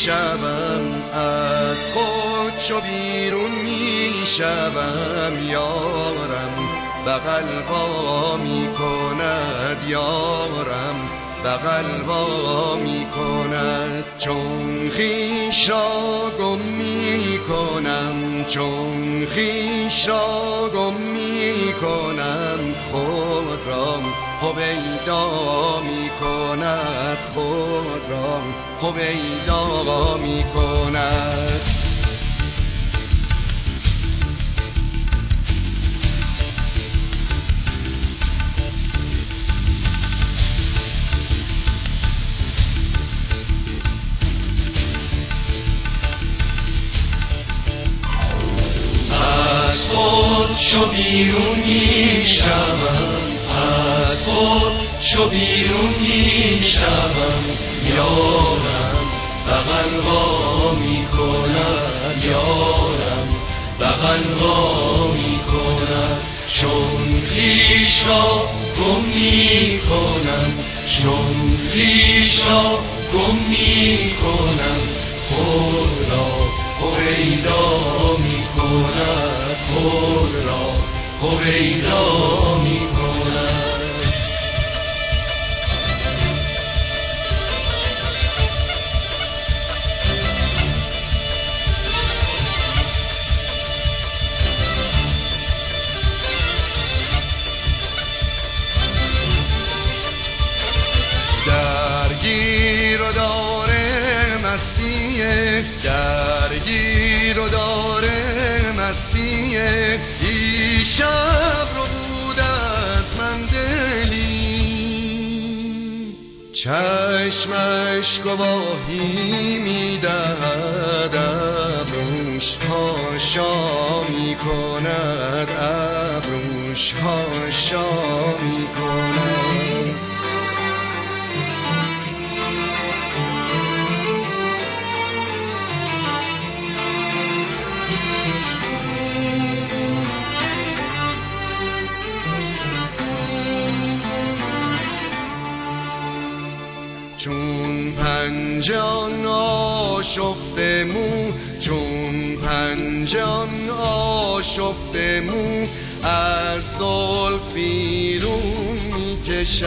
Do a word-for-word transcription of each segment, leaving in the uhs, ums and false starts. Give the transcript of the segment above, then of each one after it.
شوم، از خود چو بیرون می شوم، یارم بغل وا می کند، یارم بغل وا می کند. چون خویش را گم می کنم، چون خویش را گم می کنم، خود را هویدا می کند، خود را هویدا می کند. از خود چو بیرون می شوم، از خود چو بیرون می شوم، یارم بغل وا می کند، یارم بغل وا می کند. چون خویش را گم می کنم، چون خویش را گم می کنم، خود را هویدا می کند، خود را هویدا می کند. درگیر و داره مستیه، درگیر و داره مستیه، دیشب رو بود از من دلی، چشمش گواهی میدهد، ابروش هاشا می کند، ابروش هاشا می کند. چون پنجان آشفته مو، چون پنجان آشفته مو، از زلف بیرون می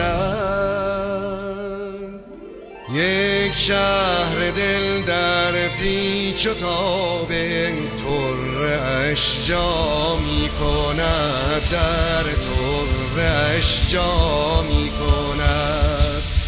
کشد. یک شهر دل در پیچ و تاب طره‌اش جا می کند، در طره‌اش جا می کند.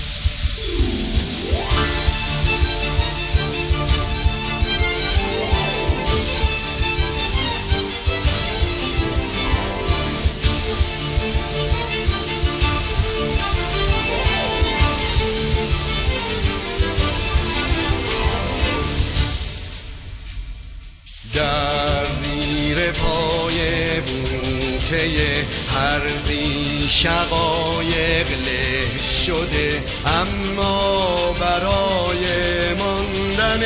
در زیر پای بوته هرزی شقایق له شده، اما برای ماندن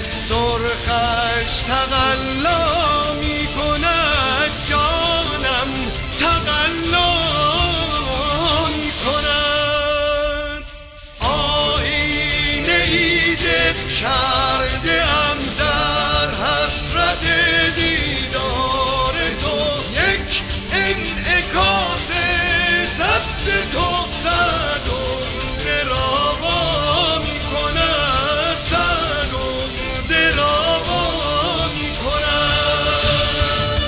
سرخش تقلا می کند، جانم تقلا می کند. آیینه ای دل کرده ام در حسرت دیدار تو، یک انعکاس سبز تو صد و دراوا می کند، صد و دراوا می کند.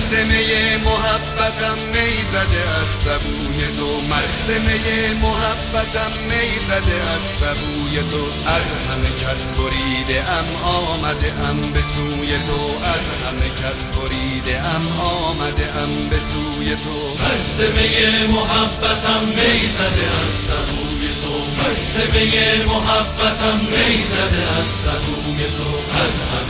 مست می محبتم می زده از سبوی تو، مست می محبتم می زده از سبوی تو. از همه کس بریده ام آمده ام به سوی تو، از همه کس بریده ام آمده ام به سوی تو. مست می محبتم می زده از سبوی تو، مست می محبتم می زده از سبوی تو. از همه